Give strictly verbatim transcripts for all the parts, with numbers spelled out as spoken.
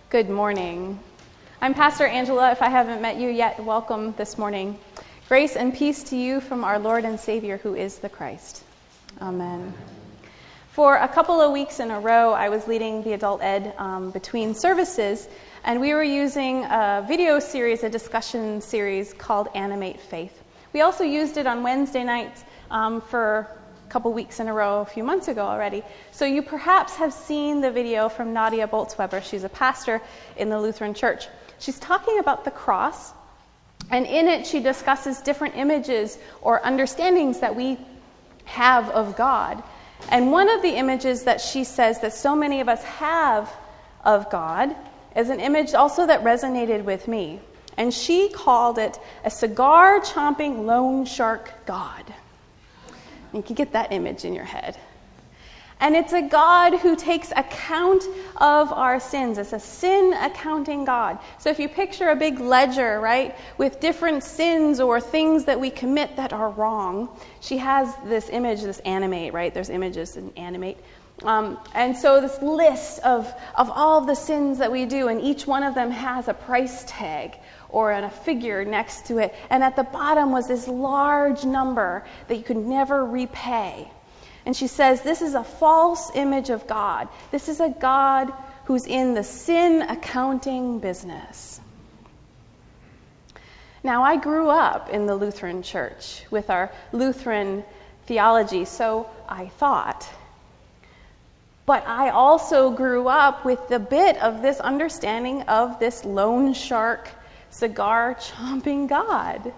Good morning. I'm Pastor Angela. If I haven't met you yet, welcome this morning. Grace and peace to you from our Lord and Savior, who is the Christ. Amen. For a couple of weeks in a row, I was leading the adult ed um, between services, and we were using a video series, a discussion series called Animate Faith. We also used it on Wednesday nights um, for a couple weeks in a row, a few months ago already. So you perhaps have seen the video from Nadia Bolz-Weber. She's a pastor in the Lutheran Church. She's talking about the cross, and in it she discusses different images or understandings that we have of God. And one of the images that she says that so many of us have of God is an image also that resonated with me. And she called it a cigar-chomping loan shark God. You can get that image in your head. And it's a God who takes account of our sins. It's a sin accounting God. So if you picture a big ledger, right, with different sins or things that we commit that are wrong, she has this image, this animate, right? There's images in animate. Um, and so this list of, of all of the sins that we do, and each one of them has a price tag or a figure next to it. And at the bottom was this large number that you could never repay. And she says, this is a false image of God. This is a God who's in the sin accounting business. Now, I grew up in the Lutheran Church with our Lutheran theology, so I thought. But I also grew up with the bit of this understanding of this loan shark, cigar-chomping God.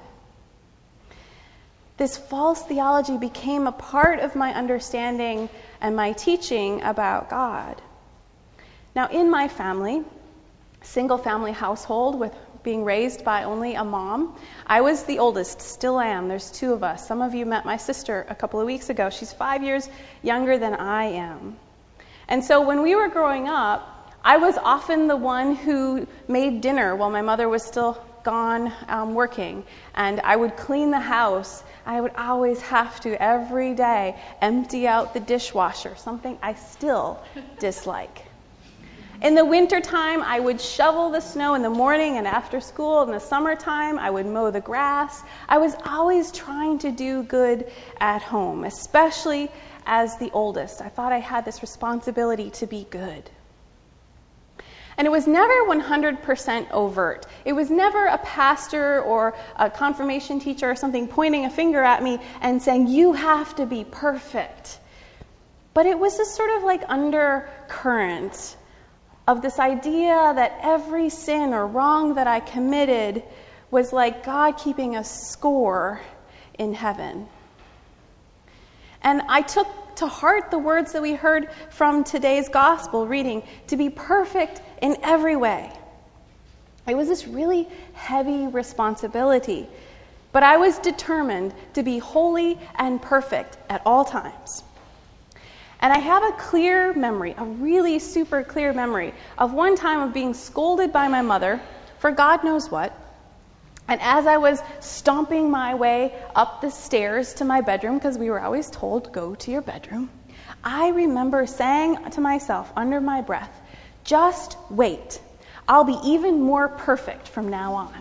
This false theology became a part of my understanding and my teaching about God. Now, in my family, single-family household with being raised by only a mom, I was the oldest, still am. There's two of us. Some of you met my sister a couple of weeks ago. She's five years younger than I am. And so when we were growing up, I was often the one who made dinner while my mother was still gone um, working. And I would clean the house. I would always have to, every day, empty out the dishwasher, something I still dislike. In the wintertime, I would shovel the snow in the morning and after school. In the summertime, I would mow the grass. I was always trying to do good at home, especially as the oldest. I thought I had this responsibility to be good. And it was never one hundred percent overt. It was never a pastor or a confirmation teacher or something pointing a finger at me and saying, you have to be perfect. But it was this sort of like undercurrent of this idea that every sin or wrong that I committed was like God keeping a score in heaven. And I took to heart the words that we heard from today's gospel reading, to be perfect in every way. It was this really heavy responsibility, but I was determined to be holy and perfect at all times. And I have a clear memory, a really super clear memory, of one time of being scolded by my mother for God knows what. And as I was stomping my way up the stairs to my bedroom, because we were always told, go to your bedroom, I remember saying to myself under my breath, just wait. I'll be even more perfect from now on.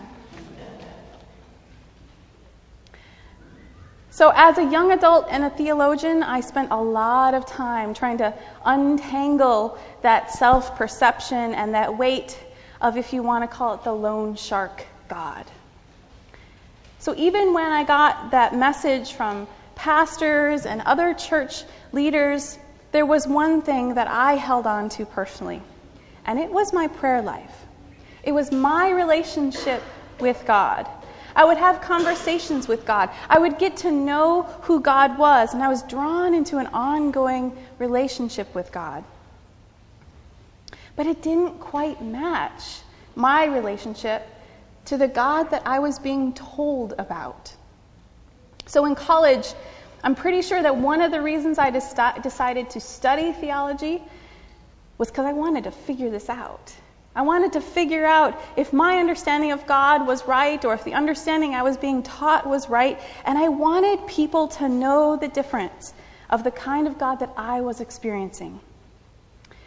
So as a young adult and a theologian, I spent a lot of time trying to untangle that self-perception and that weight of, if you want to call it, the loan shark God. So even when I got that message from pastors and other church leaders, there was one thing that I held on to personally, and it was my prayer life. It was my relationship with God. I would have conversations with God. I would get to know who God was, and I was drawn into an ongoing relationship with God. But it didn't quite match my relationship to the God that I was being told about. So in college, I'm pretty sure that one of the reasons I deci- decided to study theology was because I wanted to figure this out. I wanted to figure out if my understanding of God was right or if the understanding I was being taught was right. And I wanted people to know the difference of the kind of God that I was experiencing.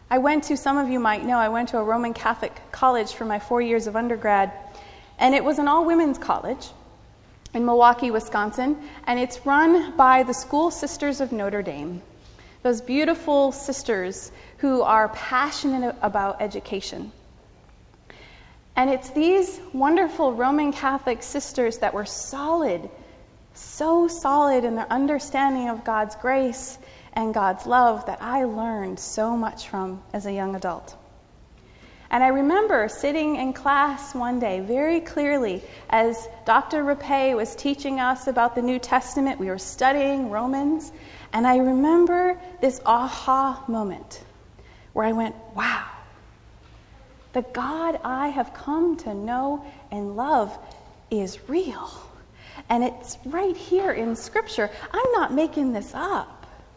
I went to, some of you might know, I went to a Roman Catholic college for my four years of undergrad, and it was an all-women's college in Milwaukee, Wisconsin, and it's run by the School Sisters of Notre Dame, those beautiful sisters who are passionate about education. And it's these wonderful Roman Catholic sisters that were solid, so solid in their understanding of God's grace and God's love that I learned so much from as a young adult. And I remember sitting in class one day very clearly as Doctor Rapay was teaching us about the New Testament. We were studying Romans, and I remember this aha moment where I went, wow, the God I have come to know and love is real. And it's right here in Scripture. I'm not making this up.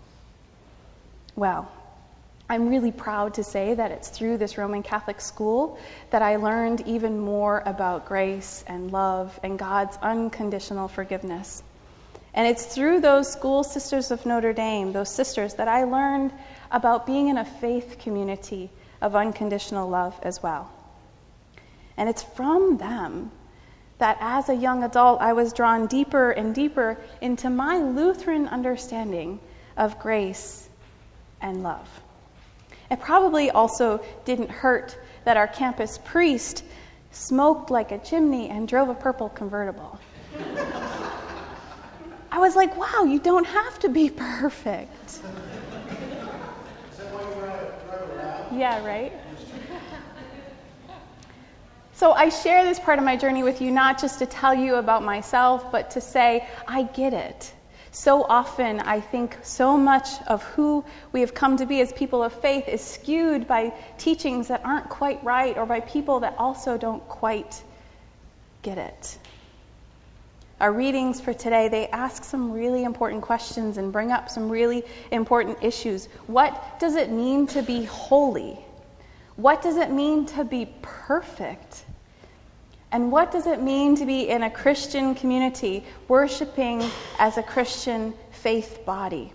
Well, I'm really proud to say that it's through this Roman Catholic school that I learned even more about grace and love and God's unconditional forgiveness. And it's through those School Sisters of Notre Dame, those sisters, that I learned about being in a faith community of unconditional love as well. And it's from them that as a young adult I was drawn deeper and deeper into my Lutheran understanding of grace and love. It probably also didn't hurt that our campus priest smoked like a chimney and drove a purple convertible. I was like, wow, you don't have to be perfect. Is that why you drive, drive around? Yeah, right? So I share this part of my journey with you not just to tell you about myself, but to say, I get it. So often, I think so much of who we have come to be as people of faith is skewed by teachings that aren't quite right, or by people that also don't quite get it. Our readings for today, they ask some really important questions and bring up some really important issues. What does it mean to be holy? What does it mean to be perfect? And what does it mean to be in a Christian community, worshiping as a Christian faith body?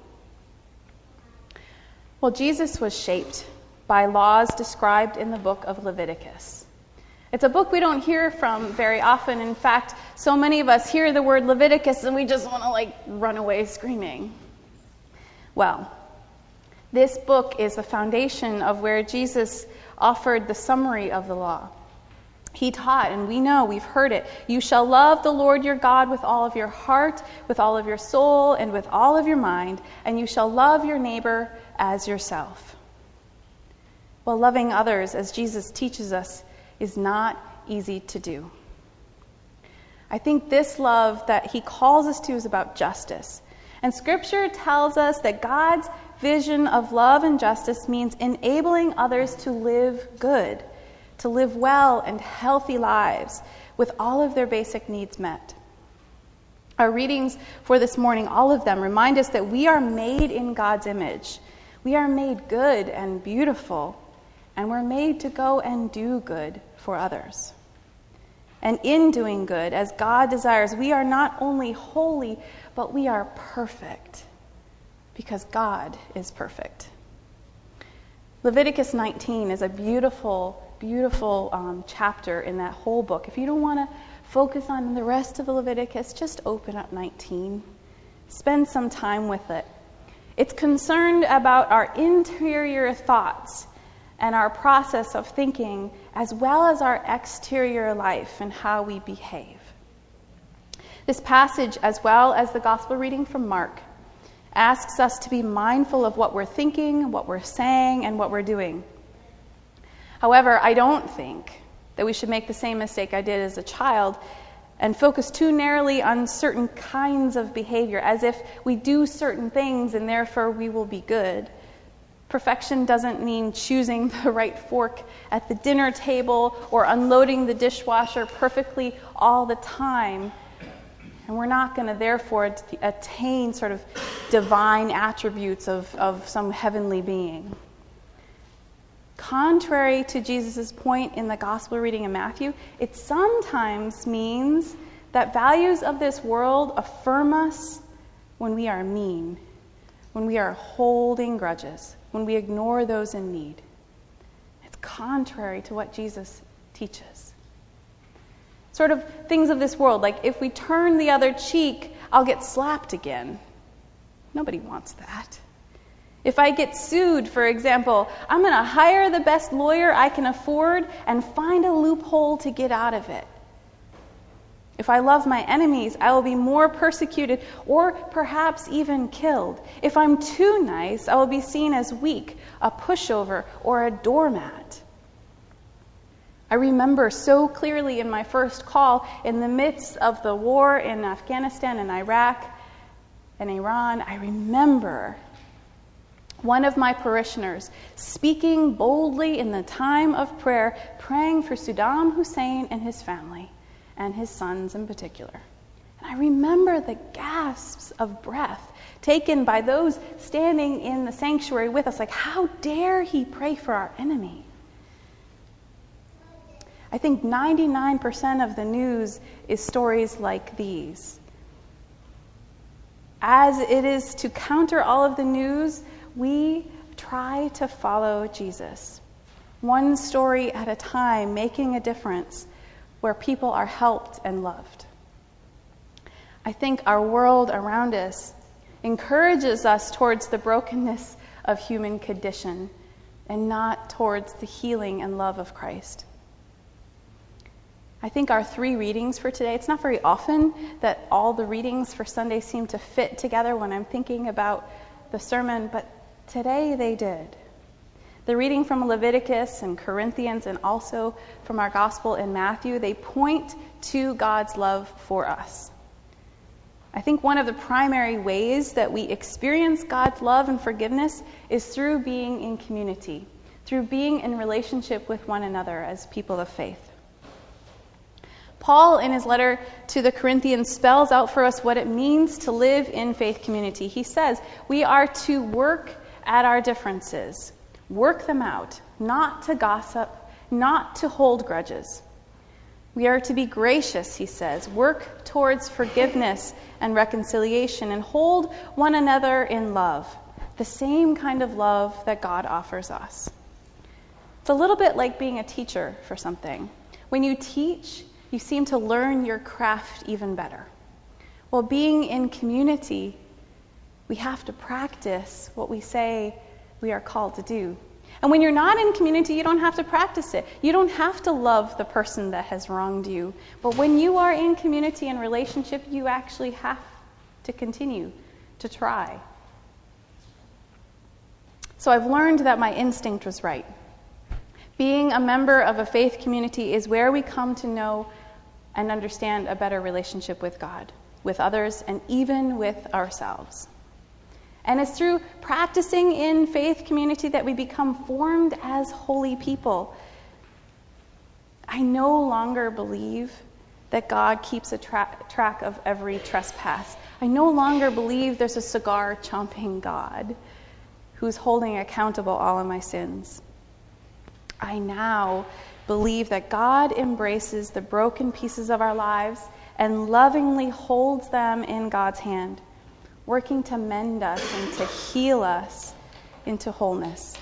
Well, Jesus was shaped by laws described in the book of Leviticus. It's a book we don't hear from very often. In fact, so many of us hear the word Leviticus and we just want to like run away screaming. Well, this book is the foundation of where Jesus offered the summary of the law. He taught, and we know, we've heard it, you shall love the Lord your God with all of your heart, with all of your soul, and with all of your mind, and you shall love your neighbor as yourself. Well, loving others, as Jesus teaches us, is not easy to do. I think this love that he calls us to is about justice. And Scripture tells us that God's vision of love and justice means enabling others to live good, to live well and healthy lives with all of their basic needs met. Our readings for this morning, all of them, remind us that we are made in God's image. We are made good and beautiful, and we're made to go and do good for others. And in doing good, as God desires, we are not only holy, but we are perfect, because God is perfect. Leviticus nineteen is a beautiful, beautiful um, chapter in that whole book. If you don't want to focus on the rest of the Leviticus, just open up nineteen. Spend some time with it. It's concerned about our interior thoughts and our process of thinking, as well as our exterior life and how we behave. This passage, as well as the gospel reading from Mark, asks us to be mindful of what we're thinking, what we're saying, and what we're doing. However, I don't think that we should make the same mistake I did as a child and focus too narrowly on certain kinds of behavior, as if we do certain things and therefore we will be good. Perfection doesn't mean choosing the right fork at the dinner table or unloading the dishwasher perfectly all the time. And we're not going to therefore attain sort of divine attributes of, of some heavenly being. Contrary to Jesus' point in the gospel reading in Matthew, it sometimes means that values of this world affirm us when we are mean, when we are holding grudges, when we ignore those in need. contrary to what Jesus teaches. Sort of things of this world, like if we turn the other cheek, I'll get slapped again. Nobody wants that. If I get sued, for example, I'm going to hire the best lawyer I can afford and find a loophole to get out of it. If I love my enemies, I will be more persecuted or perhaps even killed. If I'm too nice, I will be seen as weak, a pushover, or a doormat. I remember so clearly in my first call, in the midst of the war in Afghanistan and Iraq and Iran, I remember one of my parishioners speaking boldly in the time of prayer, praying for Saddam Hussein and his family, and his sons in particular. And I remember the gasps of breath taken by those standing in the sanctuary with us, like, how dare he pray for our enemy? I think ninety-nine percent of the news is stories like these. As it is to counter all of the news, we try to follow Jesus, one story at a time, making a difference where people are helped and loved. I think our world around us encourages us towards the brokenness of human condition and not towards the healing and love of Christ. I think our three readings for today, it's not very often that all the readings for Sunday seem to fit together when I'm thinking about the sermon, but today they did. The reading from Leviticus and Corinthians and also from our gospel in Matthew, they point to God's love for us. I think one of the primary ways that we experience God's love and forgiveness is through being in community, through being in relationship with one another as people of faith. Paul, in his letter to the Corinthians, spells out for us what it means to live in faith community. He says we are to work at our differences, work them out, not to gossip, not to hold grudges. We are to be gracious, he says, work towards forgiveness and reconciliation, and hold one another in love, the same kind of love that God offers us. It's a little bit like being a teacher for something. When you teach, you seem to learn your craft even better. Well, being in community, we have to practice what we say we are called to do. And when you're not in community, you don't have to practice it. You don't have to love the person that has wronged you. But when you are in community and relationship, you actually have to continue to try. So I've learned that my instinct was right. Being a member of a faith community is where we come to know and understand a better relationship with God, with others, and even with ourselves. And it's through practicing in faith community that we become formed as holy people. I no longer believe that God keeps a tra- track of every trespass. I no longer believe there's a cigar-chomping God who's holding accountable all of my sins. I now believe that God embraces the broken pieces of our lives and lovingly holds them in God's hand, working to mend us and to heal us into wholeness.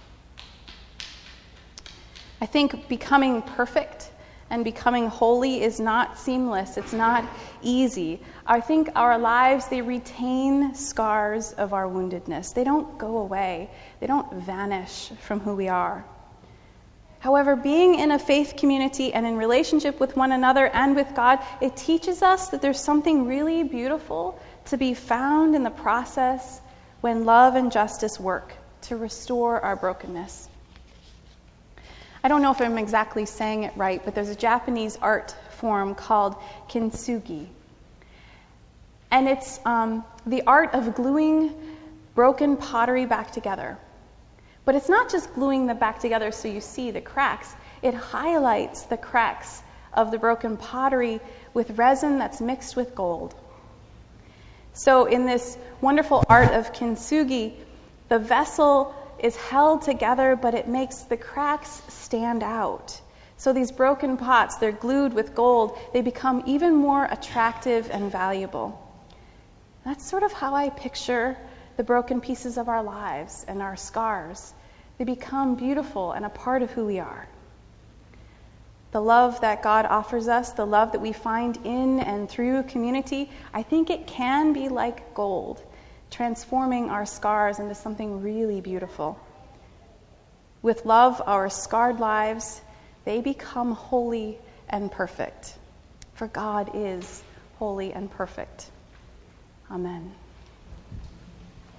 I think becoming perfect and becoming holy is not seamless. It's not easy. I think our lives, they retain scars of our woundedness. They don't go away. They don't vanish from who we are. However, being in a faith community and in relationship with one another and with God, it teaches us that there's something really beautiful to be found in the process when love and justice work to restore our brokenness. I don't know if I'm exactly saying it right, but there's a Japanese art form called kintsugi. And it's um, the art of gluing broken pottery back together. But it's not just gluing them back together so you see the cracks. It highlights the cracks of the broken pottery with resin that's mixed with gold. So in this wonderful art of kintsugi, the vessel is held together, but it makes the cracks stand out. So these broken pots, they're glued with gold. They become even more attractive and valuable. That's sort of how I picture the broken pieces of our lives and our scars. They become beautiful and a part of who we are. The love that God offers us, the love that we find in and through community, I think it can be like gold, transforming our scars into something really beautiful. With love, our scarred lives, they become holy and perfect. For God is holy and perfect. Amen.